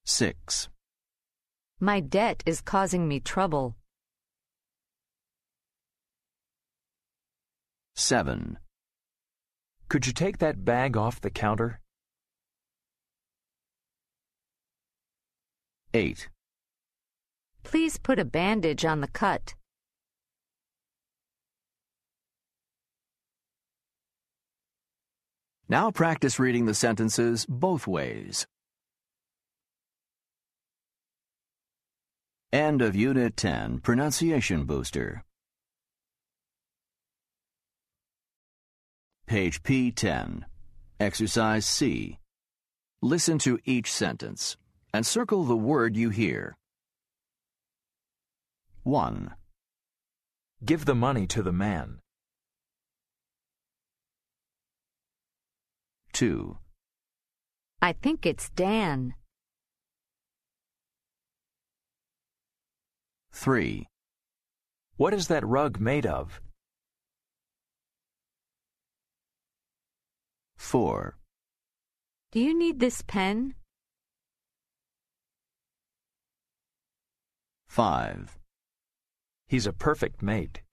6. My debt is causing me trouble. 7. Could you take that bag off the counter? 8. Please put a bandage on the cut. Now practice reading the sentences both ways. End of Unit 10, Pronunciation Booster. Page P10. Exercise C. Listen to each sentence and circle the word you hear. 1. Give the money to the man. 2. I think it's Dan. 3. What is that rug made of? 4. Do you need this pen? 5. He's a perfect mate.